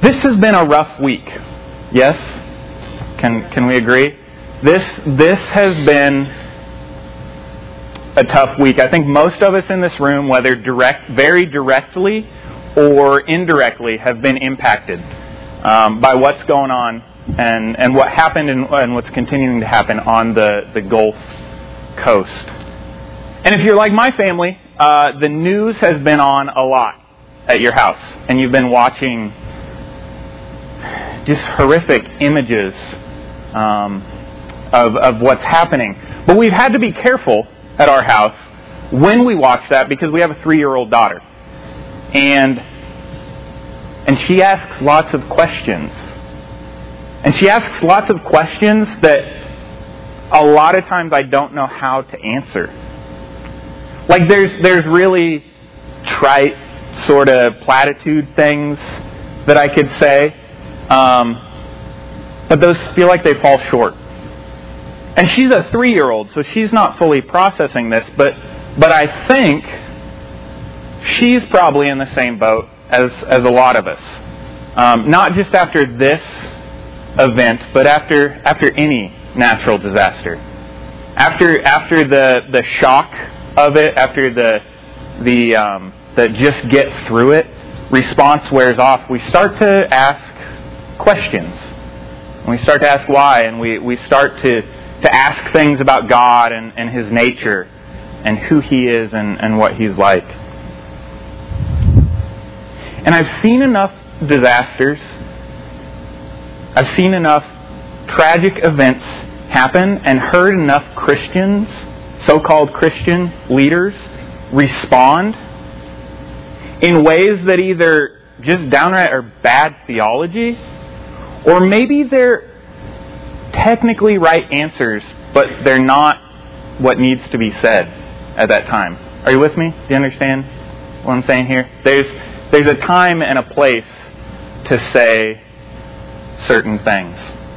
This has been a rough week. Yes? Can we agree? This has been a tough week. I think most of us in this room, whether very directly or indirectly, have been impacted by what's going on and what happened and what's continuing to happen on the Gulf Coast. And if you're like my family, the news has been on a lot at your house, and you've been watching just horrific images of what's happening. But we've had to be careful at our house when we watch that because we have a 3-year-old daughter. And she asks lots of questions. And she asks lots of questions that a lot of times I don't know how to answer. Like there's really trite sort of platitude things that I could say. But those feel like they fall short. And she's a 3-year-old, so she's not fully processing this, but I think she's probably in the same boat as a lot of us. Not just after this event, but after any natural disaster. After the shock of it, after the just get through it response wears off, we start to ask questions. And we start to ask why, and we start to ask things about God and His nature and who He is and what He's like. And I've seen enough disasters, I've seen enough tragic events happen and heard enough Christians, so-called Christian leaders, respond in ways that either just downright are bad theology, or maybe they're technically right answers, but they're not what needs to be said at that time. Are you with me? Do you understand what I'm saying here? There's a time and a place to say certain things.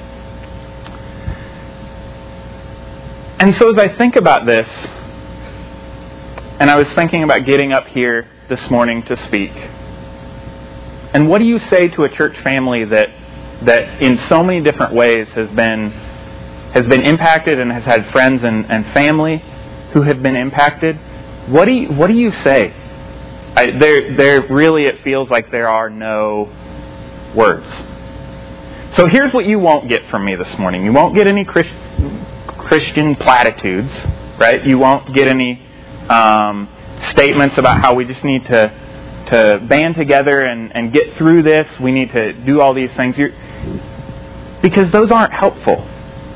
And so as I think about this, and I was thinking about getting up here this morning to speak, and what do you say to a church family that in so many different ways has been impacted and has had friends and family who have been impacted? What do you say? There really, it feels like there are no words. So here's what you won't get from me this morning. You won't get any Christian platitudes, right? You won't get any statements about how we just need to band together and get through this. We need to do all these things. Because those aren't helpful.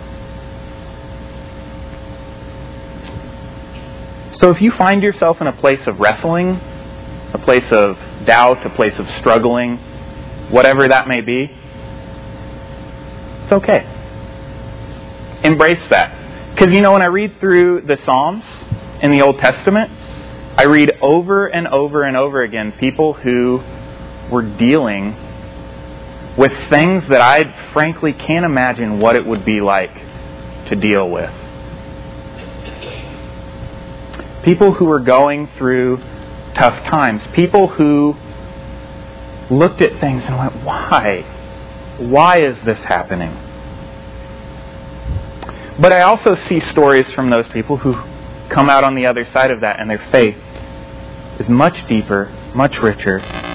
So if you find yourself in a place of wrestling, a place of doubt, a place of struggling, whatever that may be, it's okay. Embrace that. Because when I read through the Psalms in the Old Testament, I read over and over and over again people who were dealing with things that I frankly can't imagine what it would be like to deal with. People who were going through tough times. People who looked at things and went, why? Why is this happening? But I also see stories from those people who come out on the other side of that, and their faith is much deeper, much richer,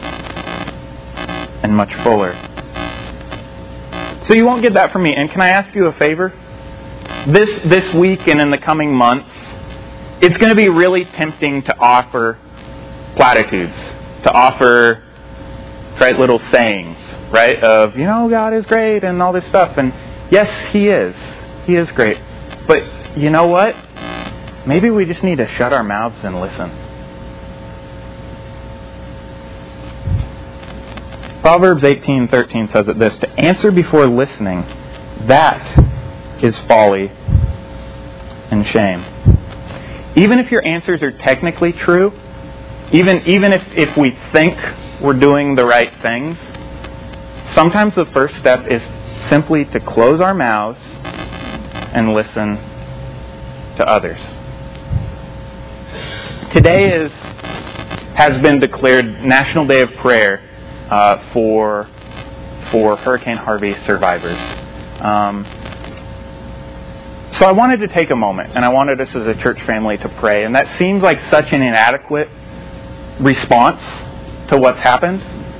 and much fuller. So you won't get that from me. And can I ask you a favor? This week and in the coming months, it's going to be really tempting to offer platitudes, to offer trite little sayings, right? Of, God is great and all this stuff. And yes, He is. He is great. But you know what? Maybe we just need to shut our mouths and listen. Proverbs 18:13 says it this: to answer before listening, that is folly and shame. Even if your answers are technically true, even if we think we're doing the right things, sometimes the first step is simply to close our mouths and listen to others. Today has been declared National Day of Prayer for for Hurricane Harvey survivors. So I wanted to take a moment, and I wanted us as a church family to pray. And that seems like such an inadequate response to what's happened.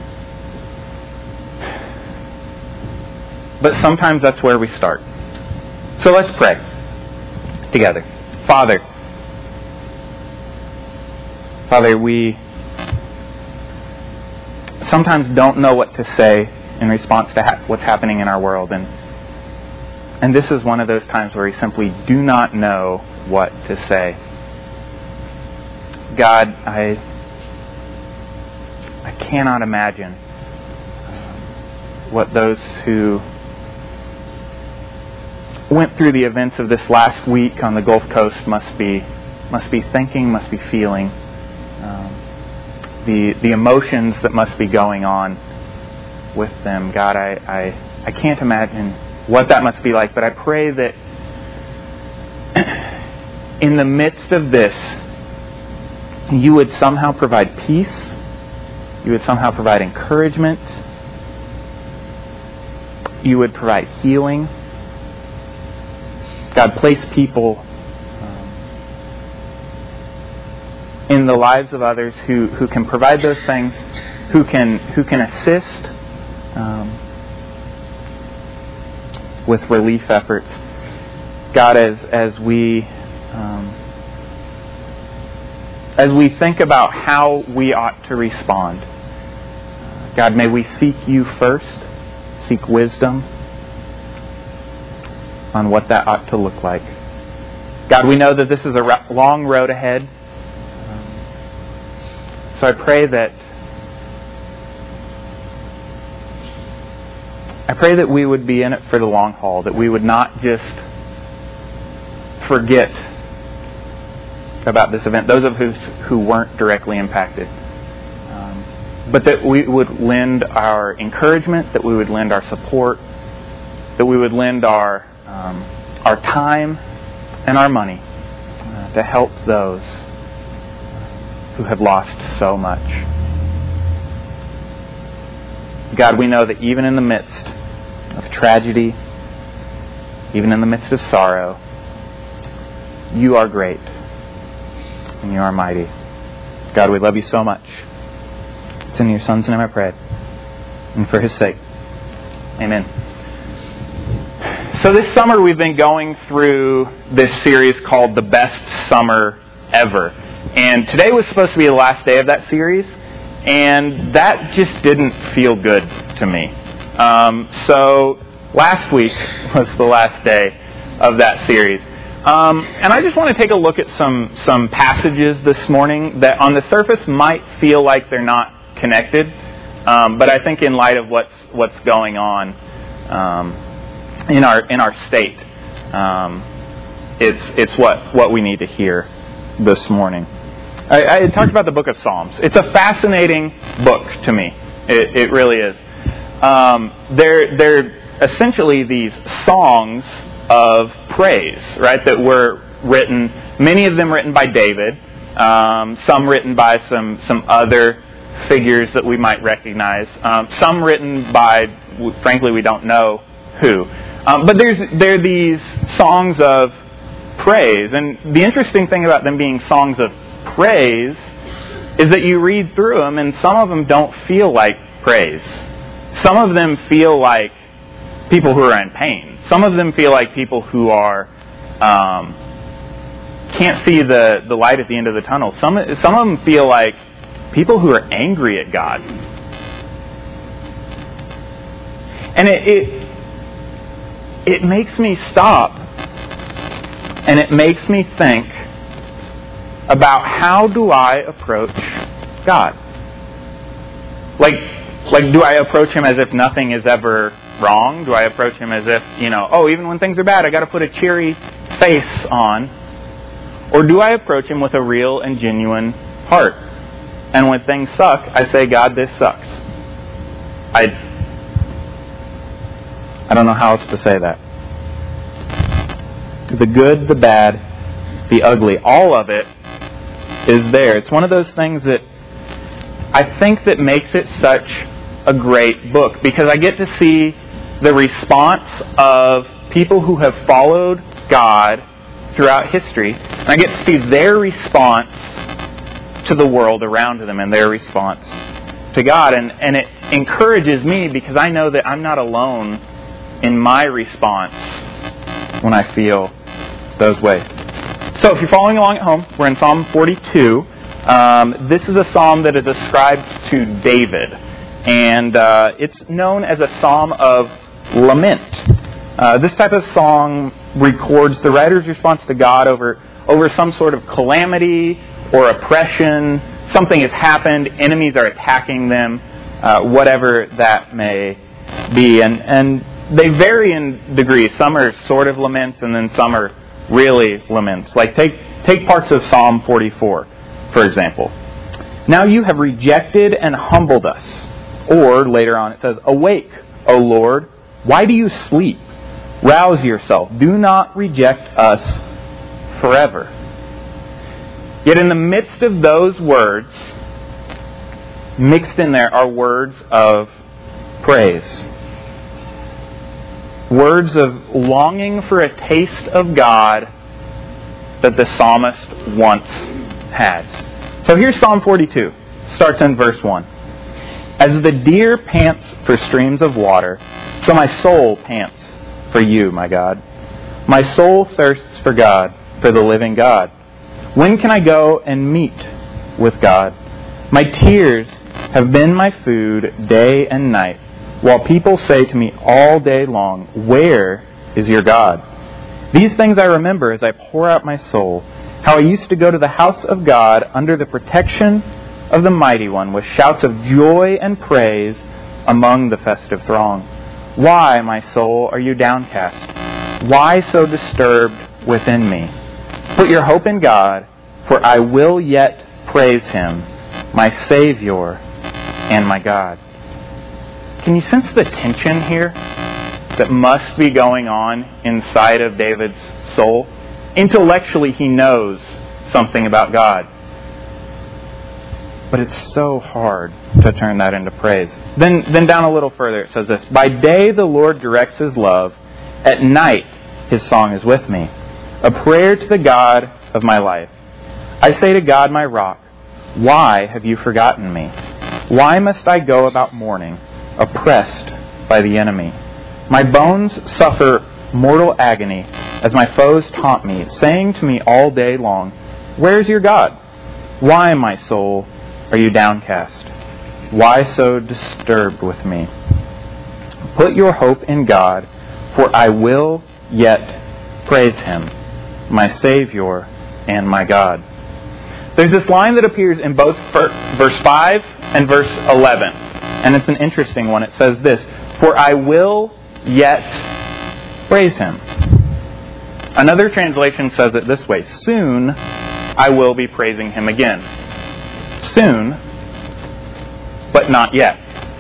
But sometimes that's where we start. So let's pray together. Father, we sometimes don't know what to say in response to what's happening in our world. And this is one of those times where we simply do not know what to say. God, I cannot imagine what those who went through the events of this last week on the Gulf Coast must be thinking, must be feeling. The emotions that must be going on with them. God, I can't imagine what that must be like, but I pray that in the midst of this, you would somehow provide peace, you would somehow provide encouragement, you would provide healing. God, place people in the lives of others who can provide those things, who can assist with relief efforts. God, as we think about how we ought to respond, God, may we seek you first, seek wisdom on what that ought to look like. God, we know that this is a long road ahead. So I pray that we would be in it for the long haul, that we would not just forget about this event, those of us who weren't directly impacted, but that we would lend our encouragement, that we would lend our support, that we would lend our time and our money to help those who have lost so much. God, we know that even in the midst of tragedy, even in the midst of sorrow, you are great and you are mighty. God, we love you so much. It's in your Son's name I pray, and for his sake. Amen. So this summer we've been going through this series called The Best Summer Ever. And today was supposed to be the last day of that series, and that just didn't feel good to me. So last week was the last day of that series. And I just want to take a look at some passages this morning that on the surface might feel like they're not connected, but I think in light of what's going on in our state, it's what we need to hear this morning. I talked about the book of Psalms. It's a fascinating book to me. It really is. They're essentially these songs of praise, right? That were written, many of them written by David, some written by some other figures that we might recognize, some written by, frankly, we don't know who. But there are these songs of praise, and the interesting thing about them being songs of praise is that you read through them and some of them don't feel like praise. Some of them feel like people who are in pain. Some of them feel like people who are can't see the light at the end of the tunnel. Some of them feel like people who are angry at God. And it makes me stop and it makes me think about how do I approach God? Like do I approach him as if nothing is ever wrong? Do I approach him as if, even when things are bad, I got to put a cheery face on? Or do I approach him with a real and genuine heart? And when things suck, I say, God, this sucks. I don't know how else to say that. The good, the bad, the ugly, all of it is there. It's one of those things that I think that makes it such a great book because I get to see the response of people who have followed God throughout history. And I get to see their response to the world around them and their response to God. And it encourages me because I know that I'm not alone in my response when I feel those ways. So if you're following along at home, we're in Psalm 42. This is a psalm that is ascribed to David. And it's known as a psalm of lament. This type of song records the writer's response to God over some sort of calamity or oppression. Something has happened, enemies are attacking them, whatever that may be. And they vary in degrees. Some are sort of laments, and then some are really laments. Like take parts of Psalm 44, for example. Now you have rejected and humbled us. Or, later on it says, awake, O Lord, why do you sleep? Rouse yourself. Do not reject us forever. Yet in the midst of those words, mixed in there are words of praise. Words of longing for a taste of God that the psalmist once had. So here's Psalm 42. Starts in verse 1. As the deer pants for streams of water, so my soul pants for you, my God. My soul thirsts for God, for the living God. When can I go and meet with God? My tears have been my food day and night, while people say to me all day long, where is your God? These things I remember as I pour out my soul, how I used to go to the house of God under the protection of the Mighty One with shouts of joy and praise among the festive throng. Why, my soul, are you downcast? Why so disturbed within me? Put your hope in God, for I will yet praise Him, my Savior and my God. Can you sense the tension here that must be going on inside of David's soul? Intellectually, he knows something about God. But it's so hard to turn that into praise. Then down a little further, it says this. By day the Lord directs His love. At night His song is with me. A prayer to the God of my life. I say to God, my rock, why have you forgotten me? Why must I go about mourning, oppressed by the enemy? My bones suffer mortal agony as my foes taunt me, saying to me all day long, where is your God? Why, my soul, are you downcast? Why so disturbed with me? Put your hope in God, for I will yet praise Him, my Savior and my God. There's this line that appears in both verse 5 and verse 11. And it's an interesting one. It says this, for I will yet praise Him. Another translation says it this way, soon I will be praising Him again. Soon, but not yet.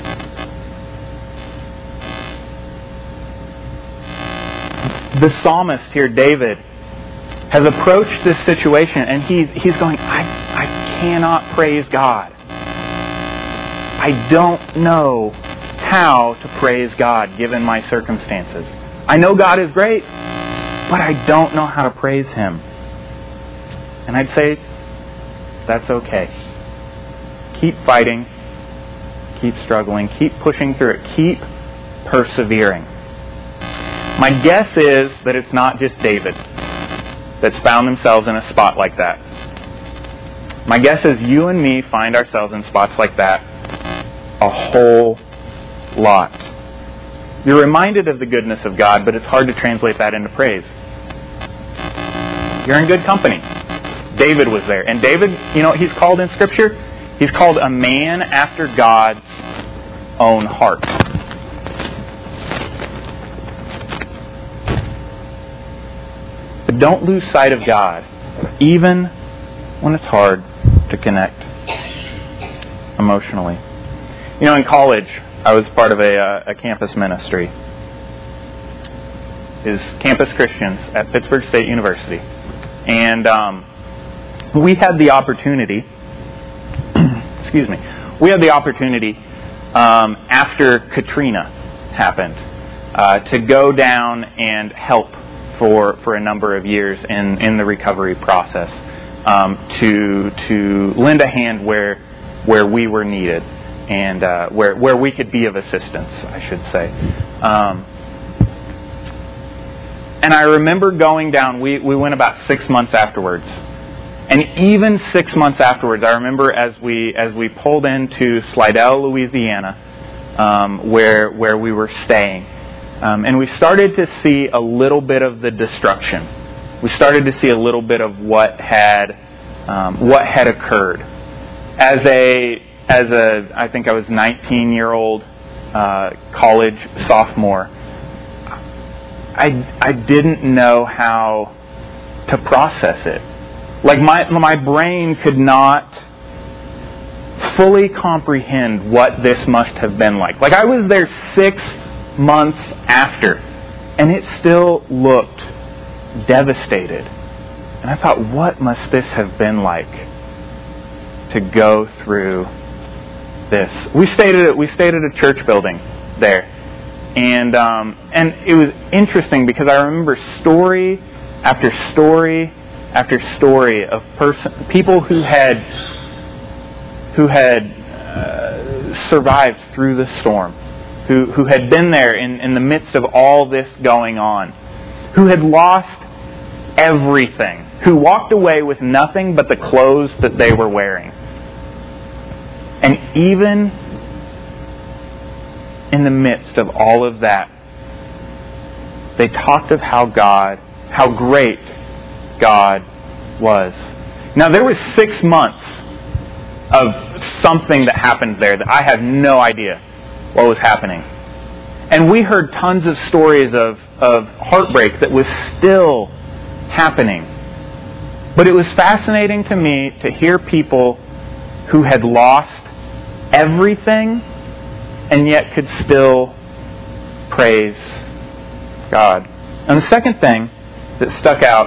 The psalmist here, David, has approached this situation and he's going, I cannot praise God. I don't know how to praise God given my circumstances. I know God is great, but I don't know how to praise Him. And I'd say, that's okay. Keep fighting. Keep struggling. Keep pushing through it. Keep persevering. My guess is that it's not just David that's found themselves in a spot like that. My guess is you and me find ourselves in spots like that a whole lot. You're reminded of the goodness of God, but it's hard to translate that into praise. You're in good company. David was there. And David, you know what he's called in Scripture? He's called a man after God's own heart. But don't lose sight of God, even when it's hard to connect emotionally. You know, in college, I was part of a campus ministry. Is Campus Christians at Pittsburgh State University. And we had the opportunity, we had the opportunity after Katrina happened, to go down and help for a number of years in the recovery process, to lend a hand where we were needed, and where we could be of assistance, I should say. And I remember going down, we went about 6 months afterwards. And even 6 months afterwards, I remember as we pulled into Slidell, Louisiana, where we were staying, and we started to see a little bit of the destruction. We started to see a little bit of what had occurred. As I think I was 19-year-old college sophomore, I didn't know how to process it. Like my brain could not fully comprehend what this must have been like. Like I was there 6 months after, and it still looked devastated. And I thought, what must this have been like to go through this? We stayed at a church building there, and it was interesting because I remember story after story after story of people who had survived through the storm, who had been there in the midst of all this going on, who had lost everything, who walked away with nothing but the clothes that they were wearing. And even in the midst of all of that, they talked of how great God was. Now, there was 6 months of something that happened there that I had no idea what was happening. And we heard tons of stories of heartbreak that was still happening. But it was fascinating to me to hear people who had lost everything and yet could still praise God. And the second thing that stuck out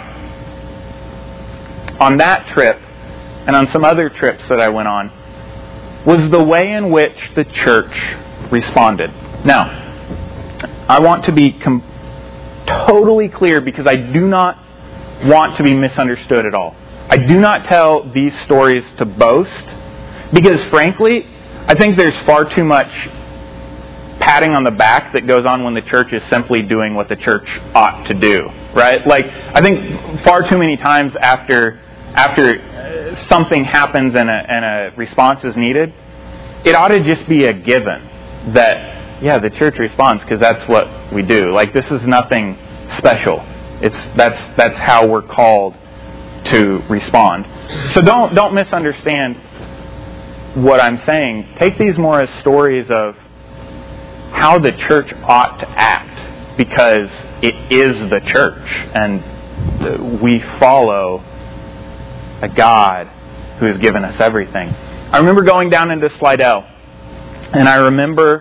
on that trip and on some other trips that I went on was the way in which the church responded. Now, I want to be totally clear because I do not want to be misunderstood at all. I do not tell these stories to boast because, frankly, I think there's far too much patting on the back that goes on when the church is simply doing what the church ought to do, right? Like, I think far too many times after something happens and a response is needed, it ought to just be a given that, yeah, the church responds because that's what we do. Like, this is nothing special. That's how we're called to respond. So don't misunderstand what I'm saying. Take these more as stories of how the church ought to act, because it is the church, and we follow a God who has given us everything. I remember going down into Slidell, and I remember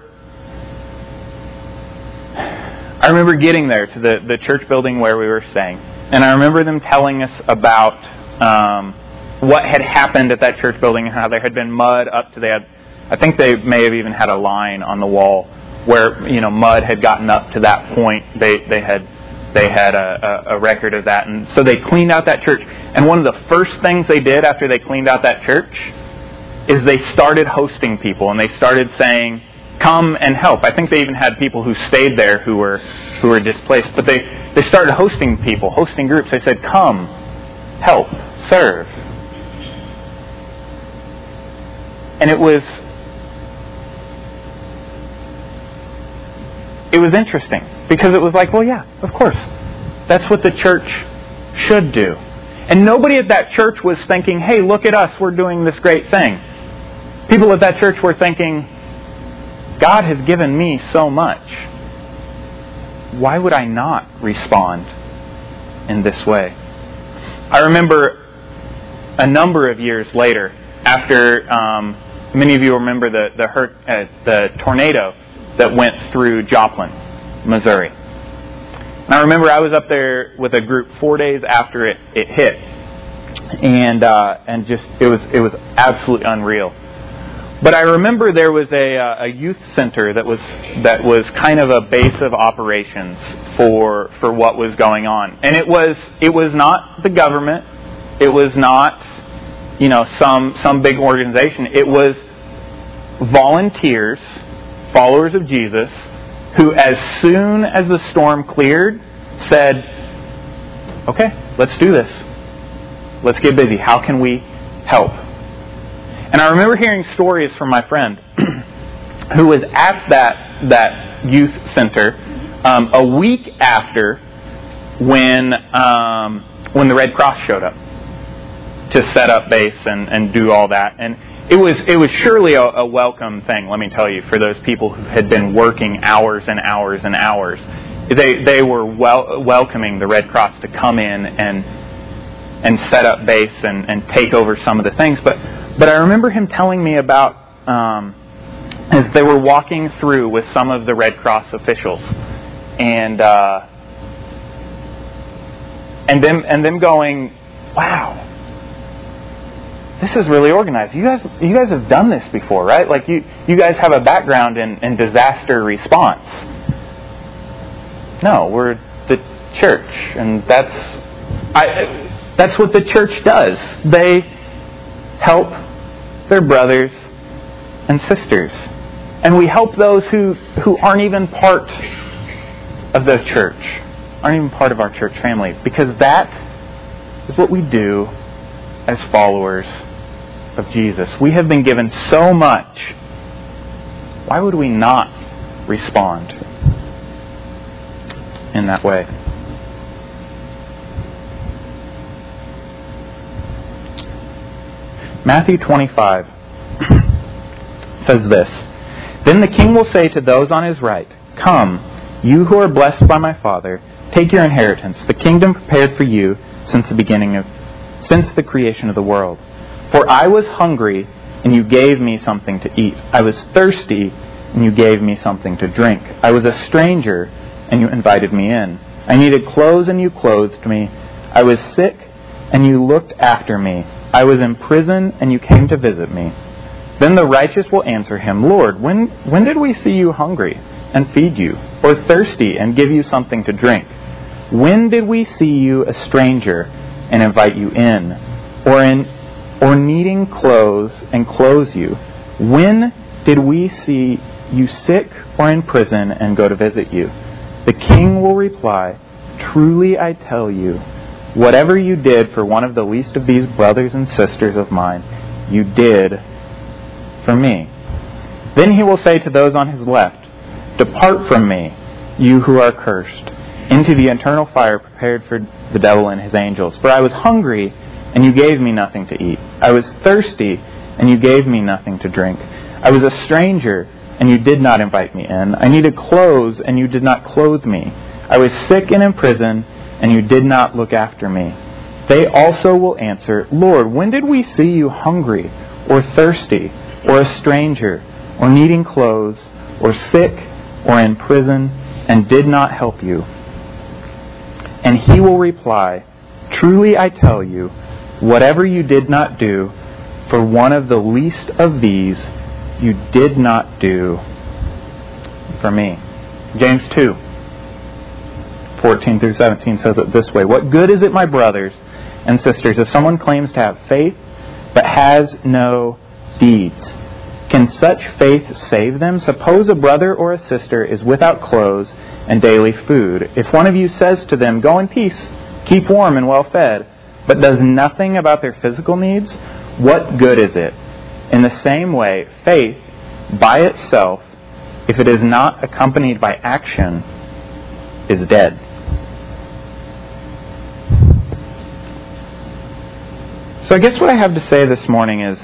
getting there to the church building where we were staying, and I remember them telling us about what had happened at that church building and how there had been mud up to I think they may have even had a line on the wall where mud had gotten up to that point. They had a record of that, and so they cleaned out that church. And one of the first things they did after they cleaned out that church is they started hosting people, and they started saying, "Come and help." I think they even had people who stayed there who were displaced, but they started hosting people, hosting groups. They said, "Come, help, serve," and it was interesting because it was like, well, yeah, of course, that's what the church should do. And nobody at that church was thinking, "Hey, look at us, we're doing this great thing." People at that church were thinking, God has given me so much. Why would I not respond in this way? I remember a number of years later, after many of you remember the tornado that went through Joplin, Missouri. And I remember I was up there with a group 4 days after it hit, and just it was absolutely unreal. But I remember there was a youth center that was kind of a base of operations for what was going on, and it was not the government, it was not some big organization. It was volunteers, followers of Jesus, who as soon as the storm cleared said, "Okay, let's do this. Let's get busy. How can we help?" And I remember hearing stories from my friend who was at that youth center a week after when the Red Cross showed up to set up base and do all that. And it was surely a welcome thing, let me tell you, for those people who had been working hours and hours and hours. They were welcoming the Red Cross to come in and set up base and take over some of the things. But I remember him telling me about as they were walking through with some of the Red Cross officials, and them going, "Wow, this is really organized. You guys have done this before, right? Like you guys have a background in disaster response." No, we're the church, and that's what the church does. They help their brothers and sisters. And we help those who aren't even part of the church, aren't even part of our church family, because that is what we do as followers of Jesus. We have been given so much. Why would we not respond in that way? Matthew 25 says this, "Then the king will say to those on his right, 'Come, you who are blessed by my Father, take your inheritance, the kingdom prepared for you since the creation of the world. For I was hungry, and you gave me something to eat. I was thirsty, and you gave me something to drink. I was a stranger, and you invited me in. I needed clothes, and you clothed me. I was sick, and you looked after me. I was in prison, and you came to visit me.' Then the righteous will answer him, 'Lord, when did we see you hungry and feed you, or thirsty and give you something to drink? When did we see you a stranger and invite you in, or needing clothes and clothe you? When did we see you sick or in prison and go to visit you?' The king will reply, 'Truly I tell you, whatever you did for one of the least of these brothers and sisters of mine, you did for me.' Then he will say to those on his left, 'Depart from me, you who are cursed, into the eternal fire prepared for the devil and his angels. For I was hungry, and you gave me nothing to eat. I was thirsty, and you gave me nothing to drink. I was a stranger, and you did not invite me in. I needed clothes, and you did not clothe me. I was sick and in prison, and you did not look after me.' They also will answer, 'Lord, when did we see you hungry, or thirsty, or a stranger, or needing clothes, or sick, or in prison, and did not help you?' And he will reply, 'Truly I tell you, whatever you did not do for one of the least of these, you did not do for me.'" James 2:14 through 17 says it this way, "What good is it, my brothers and sisters, if someone claims to have faith but has no deeds? Can such faith save them? Suppose a brother or a sister is without clothes and daily food. If one of you says to them, 'Go in peace, keep warm and well fed,' but does nothing about their physical needs, what good is it? In the same way, faith by itself, if it is not accompanied by action, is dead." So I guess what I have to say this morning is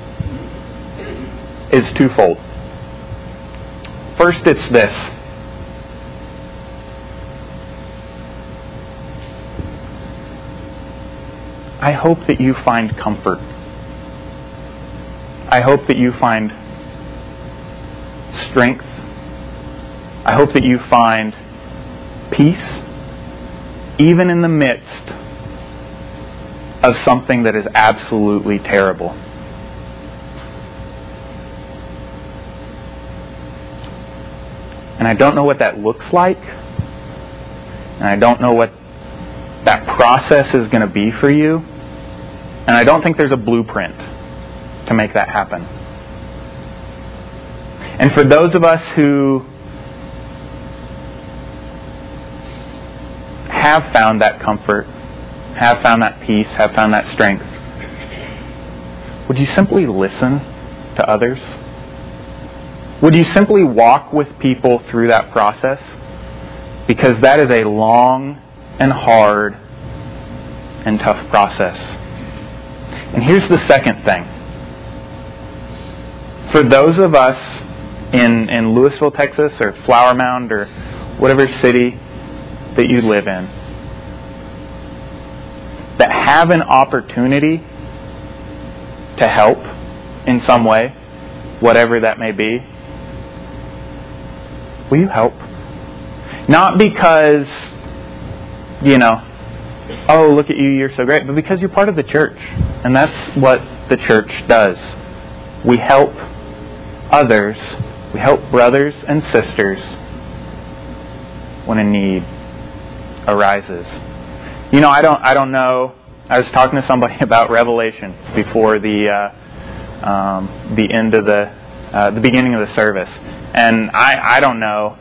twofold. First, it's this. I hope that you find comfort. I hope that you find strength. I hope that you find peace, even in the midst of something that is absolutely terrible. And I don't know what that looks like. And I don't know what that process is going to be for you. And I don't think there's a blueprint to make that happen. And for those of us who have found that comfort, have found that peace, have found that strength, would you simply listen to others? Would you simply walk with people through that process? Because that is a long and hard and tough process. And here's the second thing. For those of us in Louisville, Texas, or Flower Mound, or whatever city that you live in, that have an opportunity to help in some way, whatever that may be, will you help? Not because, oh, look at you, you're so great, but because you're part of the church. And that's what the church does. We help others. We help brothers and sisters when a need arises. I don't know. I was talking to somebody about Revelation before the end of the beginning of the service, and I don't know.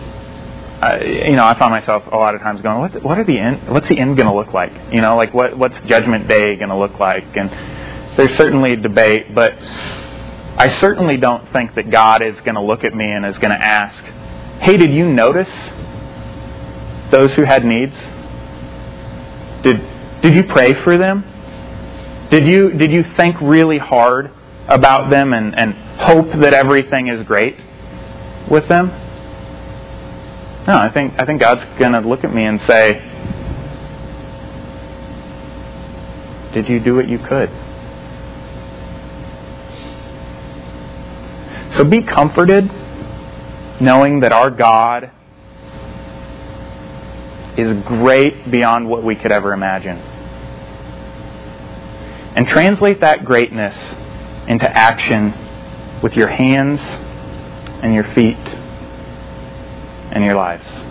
I found myself a lot of times going, what's the end going to look like? What's Judgment Day going to look like? And there's certainly debate, but I certainly don't think that God is going to look at me and is going to ask, hey, did you notice those who had needs? Did you pray for them? Did you think really hard about them and hope that everything is great with them? No, I think God's going to look at me and say, did you do what you could? So be comforted knowing that our God is great beyond what we could ever imagine. And translate that greatness into action with your hands and your feet and your lives.